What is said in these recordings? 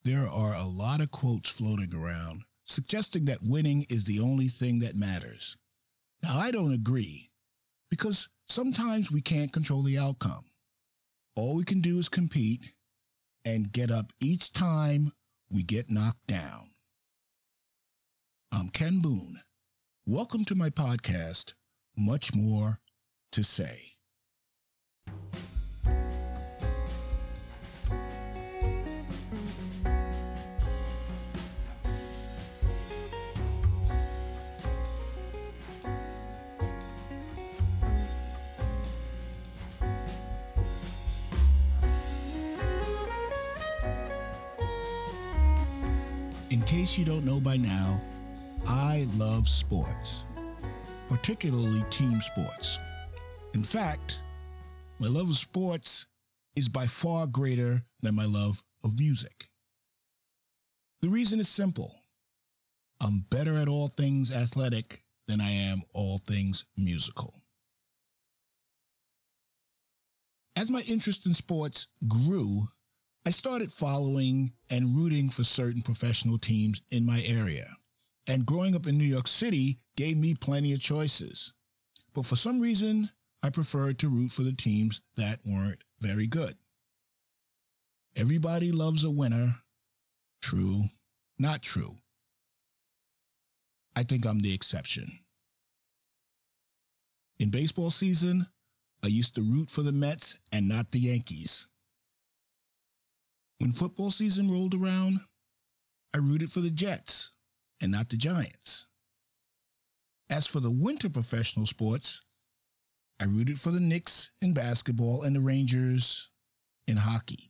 There are a lot of quotes floating around suggesting that winning is the only thing that matters. Now, I don't agree, because sometimes we can't control the outcome. All we can do is compete and get up each time we get knocked down. I'm Ken Boone. Welcome to my podcast, Much More to Say. In case you don't know by now, I love sports, particularly team sports. In fact, my love of sports is by far greater than my love of music. The reason is simple. I'm better at all things athletic than I am all things musical. As my interest in sports grew, I started following and rooting for certain professional teams in my area. And growing up in New York City gave me plenty of choices. But for some reason, I preferred to root for the teams that weren't very good. Everybody loves a winner. True, not true. I think I'm the exception. In baseball season, I used to root for the Mets and not the Yankees. When football season rolled around, I rooted for the Jets and not the Giants. As for the winter professional sports, I rooted for the Knicks in basketball and the Rangers in hockey.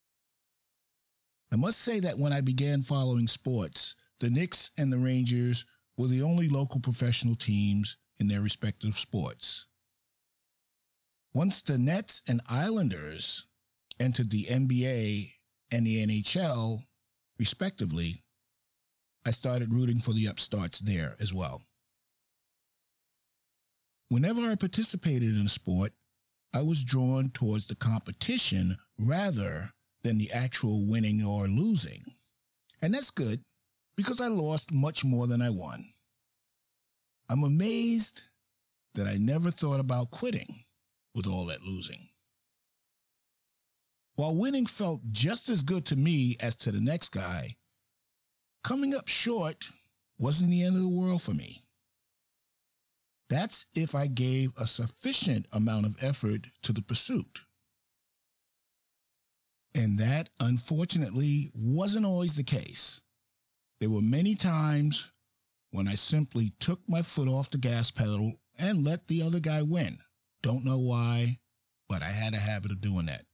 I must say that when I began following sports, the Knicks and the Rangers were the only local professional teams in their respective sports. Once the Nets and Islanders entered the NBA and the NHL, respectively, I started rooting for the upstarts there as well. Whenever I participated in a sport, I was drawn towards the competition rather than the actual winning or losing. And that's good, because I lost much more than I won. I'm amazed that I never thought about quitting with all that losing. While winning felt just as good to me as to the next guy, coming up short wasn't the end of the world for me. That's if I gave a sufficient amount of effort to the pursuit. And that, unfortunately, wasn't always the case. There were many times when I simply took my foot off the gas pedal and let the other guy win. Don't know why, but I had a habit of doing that.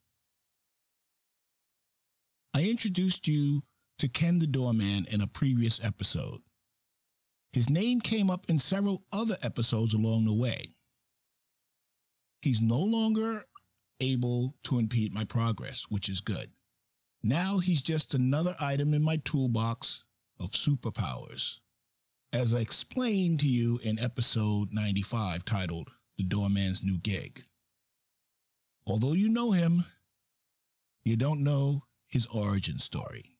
I introduced you to Ken the Doorman in a previous episode. His name came up in several other episodes along the way. He's no longer able to impede my progress, which is good. Now he's just another item in my toolbox of superpowers. As I explained to you in episode 95 titled The Doorman's New Gig. Although you know him, you don't know his origin story.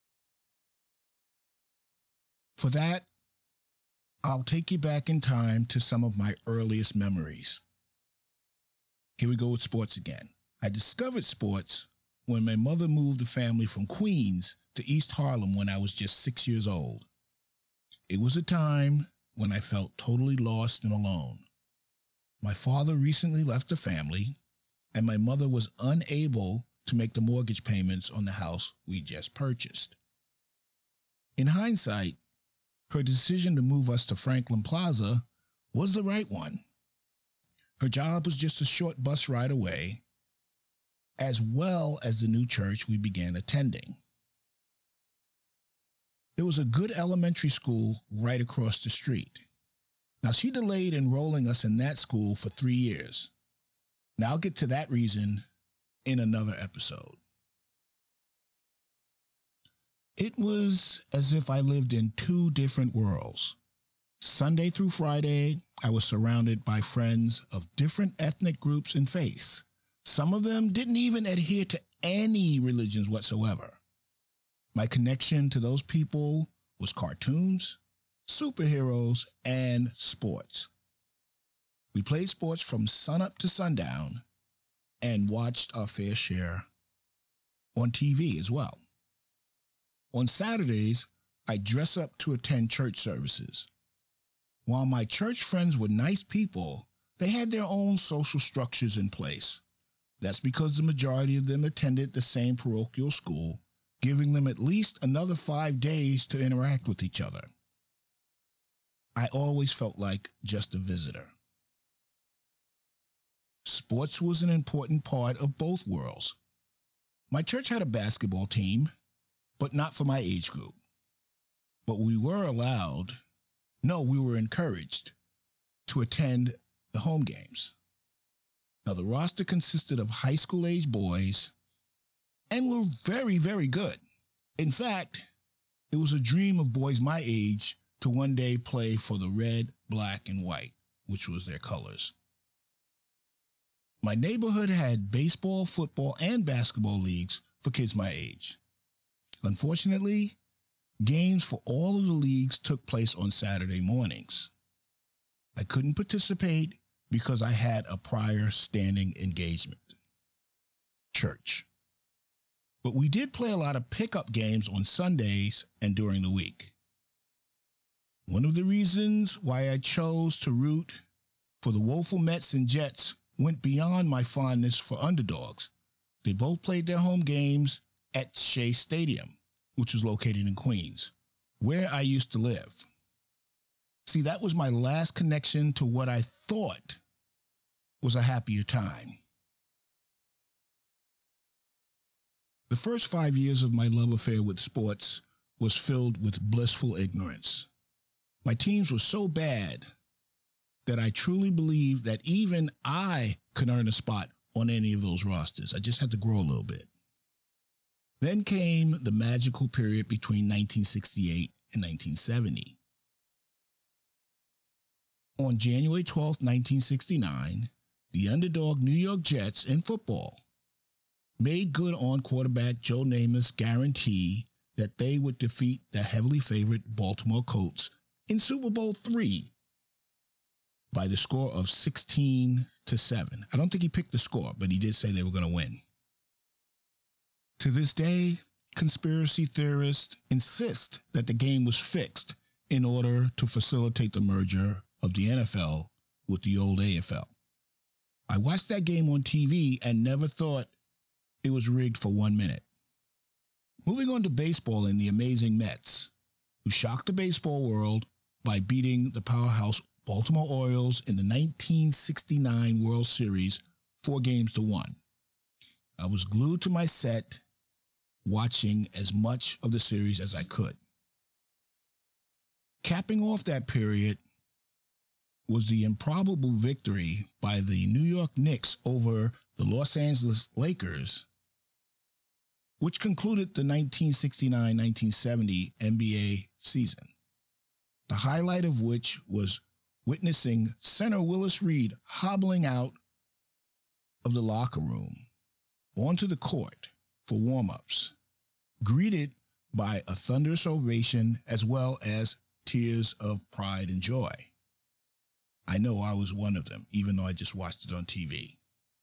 For that, I'll take you back in time to some of my earliest memories. Here we go with sports again. I discovered sports when my mother moved the family from Queens to East Harlem when I was just 6 years old. It was a time when I felt totally lost and alone. My father recently left the family, and my mother was unable to make the mortgage payments on the house we just purchased. In hindsight, her decision to move us to Franklin Plaza was the right one. Her job was just a short bus ride away, as well as the new church we began attending. There was a good elementary school right across the street. Now, she delayed enrolling us in that school for 3 years. Now, I'll get to that reason in another episode. It was as if I lived in two different worlds. Sunday through Friday, I was surrounded by friends of different ethnic groups and faiths. Some of them didn't even adhere to any religions whatsoever. My connection to those people was cartoons, superheroes, and sports. We played sports from sunup to sundown and watched our fair share on TV as well. On Saturdays, I dress up to attend church services. While my church friends were nice people, they had their own social structures in place. That's because the majority of them attended the same parochial school, giving them at least another 5 days to interact with each other. I always felt like just a visitor. Sports was an important part of both worlds. My church had a basketball team, but not for my age group. But we were encouraged to attend the home games. Now, the roster consisted of high school age boys and were very, very good. In fact, it was a dream of boys my age to one day play for the red, black, and white, which was their colors. My neighborhood had baseball, football, and basketball leagues for kids my age. Unfortunately, games for all of the leagues took place on Saturday mornings. I couldn't participate because I had a prior standing engagement. Church. But we did play a lot of pickup games on Sundays and during the week. One of the reasons why I chose to root for the woeful Mets and Jets went beyond my fondness for underdogs. They both played their home games at Shea Stadium, which was located in Queens, where I used to live. See, that was my last connection to what I thought was a happier time. The first 5 years of my love affair with sports was filled with blissful ignorance. My teams were so bad that I truly believed that even I could earn a spot on any of those rosters. I just had to grow a little bit. Then came the magical period between 1968 and 1970. On January 12, 1969, the underdog New York Jets in football made good on quarterback Joe Namath's guarantee that they would defeat the heavily favored Baltimore Colts in Super Bowl III by the score of 16-7. I don't think he picked the score, but he did say they were going to win. To this day, conspiracy theorists insist that the game was fixed in order to facilitate the merger of the NFL with the old AFL. I watched that game on TV and never thought it was rigged for 1 minute. Moving on to baseball and the amazing Mets, who shocked the baseball world by beating the powerhouse Baltimore Orioles in the 1969 World Series 4-1. I was glued to my set, watching as much of the series as I could. Capping off that period was the improbable victory by the New York Knicks over the Los Angeles Lakers, which concluded the 1969-1970 NBA season, the highlight of which was witnessing center Willis Reed hobbling out of the locker room onto the court for warm-ups, greeted by a thunderous ovation as well as tears of pride and joy. I know I was one of them, even though I just watched it on TV.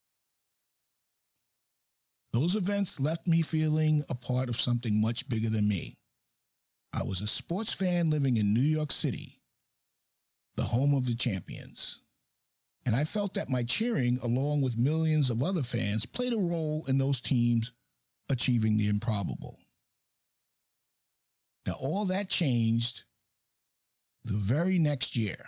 Those events left me feeling a part of something much bigger than me. I was a sports fan living in New York City, the home of the champions. And I felt that my cheering, along with millions of other fans, played a role in those teams achieving the improbable. Now, all that changed the very next year.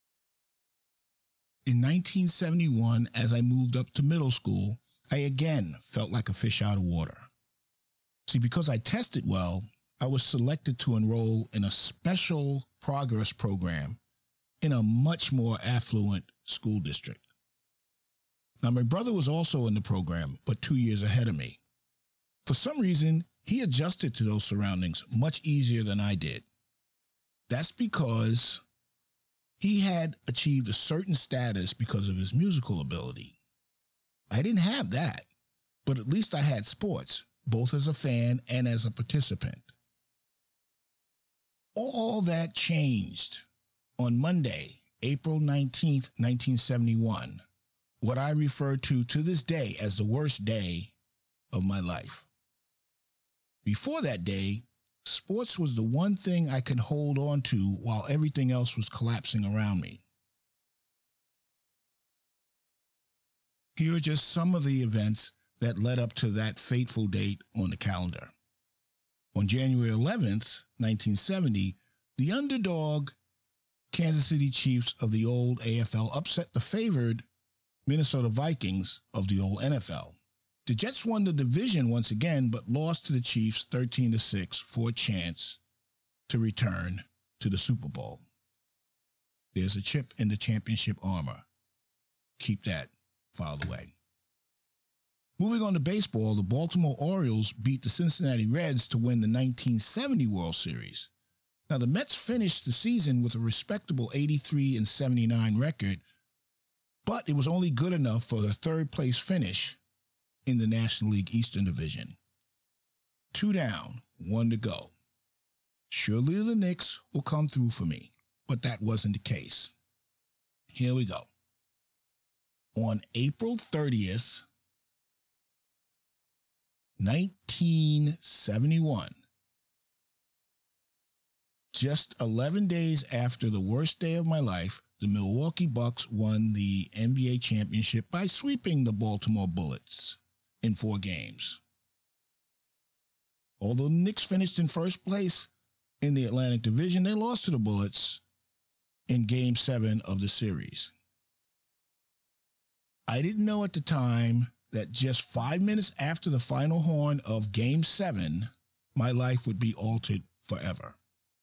In 1971, as I moved up to middle school, I again felt like a fish out of water. See, because I tested well, I was selected to enroll in a special progress program in a much more affluent school district. Now, my brother was also in the program, but 2 years ahead of me. For some reason, he adjusted to those surroundings much easier than I did. That's because he had achieved a certain status because of his musical ability. I didn't have that, but at least I had sports, both as a fan and as a participant. All that changed on Monday, April 19th, 1971, what I refer to this day as the worst day of my life. Before that day, sports was the one thing I could hold on to while everything else was collapsing around me. Here are just some of the events that led up to that fateful date on the calendar. On January 11th, 1970, the underdog Kansas City Chiefs of the old AFL upset the favored Minnesota Vikings of the old NFL. The Jets won the division once again, but lost to the Chiefs 13-6 for a chance to return to the Super Bowl. There's a chip in the championship armor. Keep that filed away. Moving on to baseball, the Baltimore Orioles beat the Cincinnati Reds to win the 1970 World Series. Now, the Mets finished the season with a respectable 83-79 record, but it was only good enough for a third-place finish in the National League Eastern Division. 2 down, 1 to go. Surely the Knicks will come through for me, but that wasn't the case. Here we go. On April 30th, 1971, just 11 days after the worst day of my life, the Milwaukee Bucks won the NBA championship by sweeping the Baltimore Bullets in 4 games. Although the Knicks finished in first place in the Atlantic Division, they lost to the Bullets in Game 7 of the series. I didn't know at the time that just 5 minutes after the final horn of Game 7, my life would be altered forever.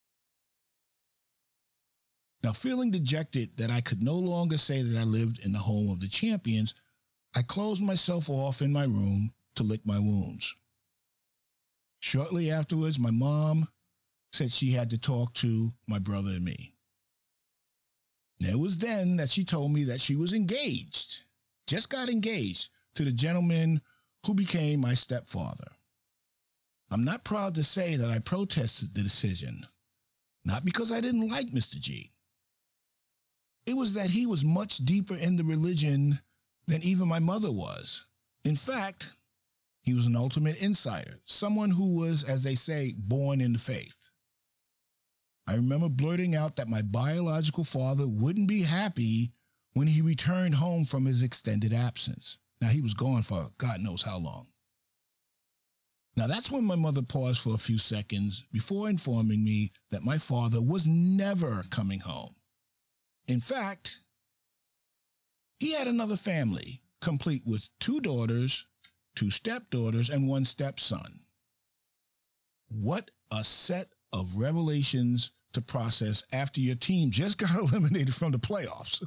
Now, feeling dejected that I could no longer say that I lived in the home of the champions, I closed myself off in my room to lick my wounds. Shortly afterwards, my mom said she had to talk to my brother and me. And it was then that she told me that she was engaged, just got engaged, to the gentleman who became my stepfather. I'm not proud to say that I protested the decision, not because I didn't like Mr. G. It was that he was much deeper in the religion than even my mother was. In fact, he was an ultimate insider, someone who was, as they say, born in the faith. I remember blurting out that my biological father wouldn't be happy when he returned home from his extended absence. Now, he was gone for God knows how long. Now, that's when my mother paused for a few seconds before informing me that my father was never coming home. In fact, he had another family, complete with 2 daughters, 2 stepdaughters, and 1 stepson. What a set of revelations to process after your team just got eliminated from the playoffs.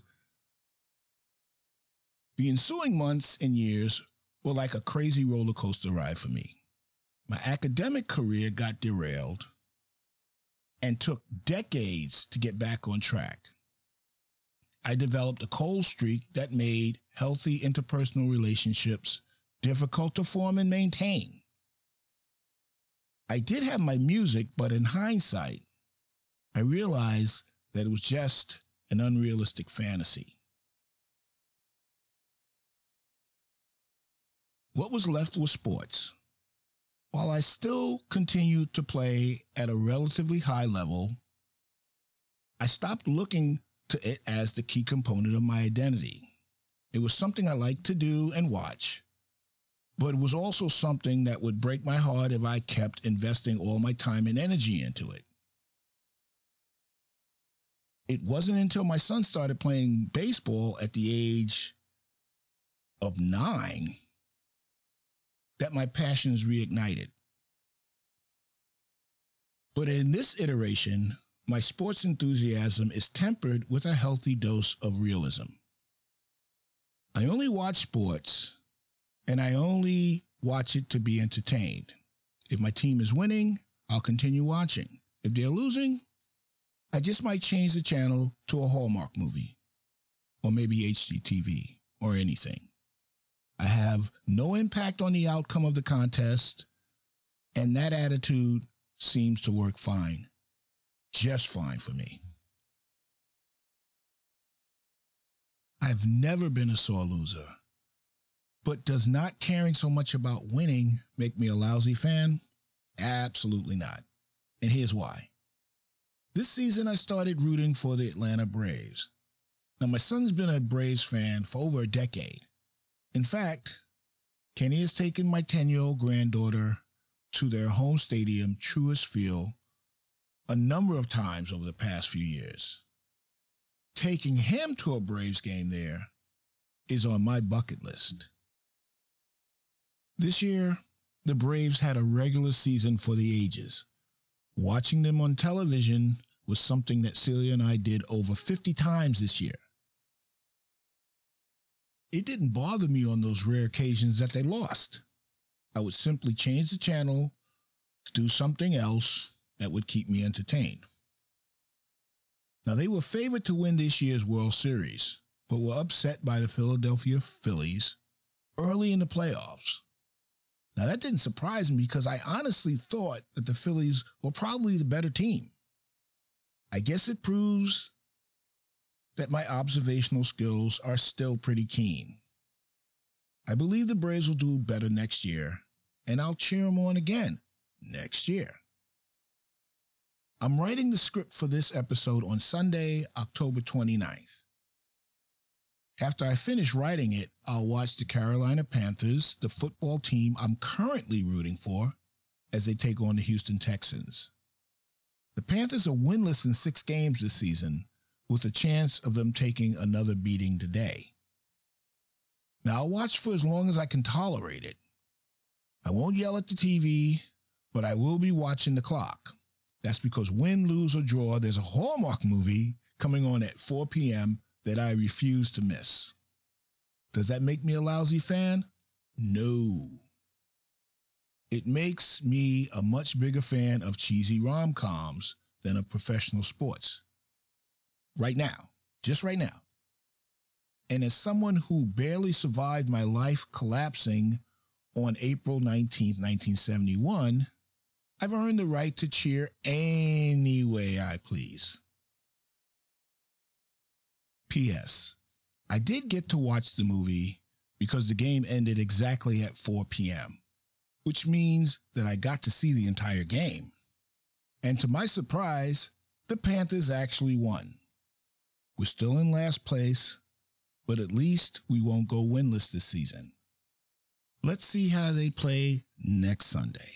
The ensuing months and years were like a crazy roller coaster ride for me. My academic career got derailed and took decades to get back on track. I developed a cold streak that made healthy interpersonal relationships difficult to form and maintain. I did have my music, but in hindsight, I realized that it was just an unrealistic fantasy. What was left was sports. While I still continued to play at a relatively high level, I stopped looking to it as the key component of my identity. It was something I liked to do and watch, but it was also something that would break my heart if I kept investing all my time and energy into it. It wasn't until my son started playing baseball at the age of 9 that my passions reignited. But in this iteration, my sports enthusiasm is tempered with a healthy dose of realism. I only watch sports, and I only watch it to be entertained. If my team is winning, I'll continue watching. If they're losing, I just might change the channel to a Hallmark movie, or maybe HGTV, or anything. I have no impact on the outcome of the contest, and that attitude seems to work fine. just fine for me. I've never been a sore loser. But does not caring so much about winning make me a lousy fan? Absolutely not. And here's why. This season, I started rooting for the Atlanta Braves. Now, my son's been a Braves fan for over a decade. In fact, Kenny has taken my 10-year-old granddaughter to their home stadium, Truist Field, a number of times over the past few years. Taking him to a Braves game there is on my bucket list. This year, the Braves had a regular season for the ages. Watching them on television was something that Celia and I did over 50 times this year. It didn't bother me on those rare occasions that they lost. I would simply change the channel to do something else that would keep me entertained. Now, they were favored to win this year's World Series, but were upset by the Philadelphia Phillies early in the playoffs. Now, that didn't surprise me because I honestly thought that the Phillies were probably the better team. I guess it proves that my observational skills are still pretty keen. I believe the Braves will do better next year, and I'll cheer them on again next year. I'm writing the script for this episode on Sunday, October 29th. After I finish writing it, I'll watch the Carolina Panthers, the football team I'm currently rooting for, as they take on the Houston Texans. The Panthers are winless in 6 games this season, with a chance of them taking another beating today. Now, I'll watch for as long as I can tolerate it. I won't yell at the TV, but I will be watching the clock. That's because win, lose, or draw, there's a Hallmark movie coming on at 4 p.m. that I refuse to miss. Does that make me a lousy fan? No. It makes me a much bigger fan of cheesy rom-coms than of professional sports. Right now. Just right now. And as someone who barely survived my life collapsing on April 19th, 1971, I've earned the right to cheer any way I please. P.S. I did get to watch the movie because the game ended exactly at 4 p.m., which means that I got to see the entire game. And to my surprise, the Panthers actually won. We're still in last place, but at least we won't go winless this season. Let's see how they play next Sunday.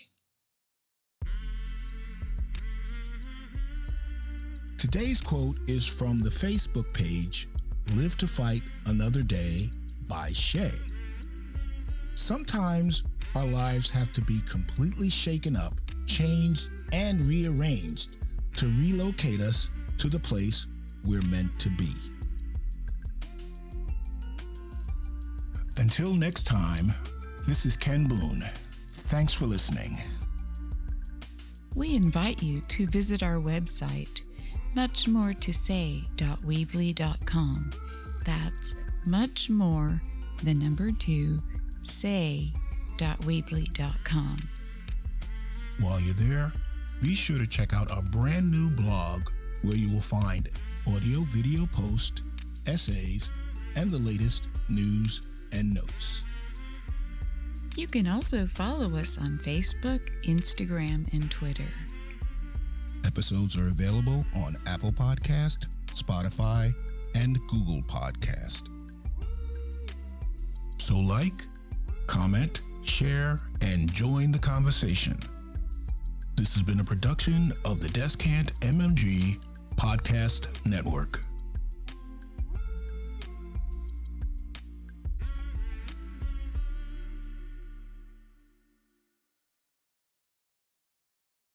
Today's quote is from the Facebook page, Live to Fight Another Day by Shay. Sometimes our lives have to be completely shaken up, changed, and rearranged to relocate us to the place we're meant to be. Until next time, this is Ken Boone. Thanks for listening. We invite you to visit our website, muchmoretosay.weebly.com. That's muchmore2say.weebly.com. While you're there, be sure to check out our brand new blog where you will find audio, video posts, essays, and the latest news and notes. You can also follow us on Facebook, Instagram, and Twitter. Episodes are available on Apple Podcast, Spotify, and Google Podcast. So like, comment, share, and join the conversation. This has been a production of the Descant MMG Podcast Network.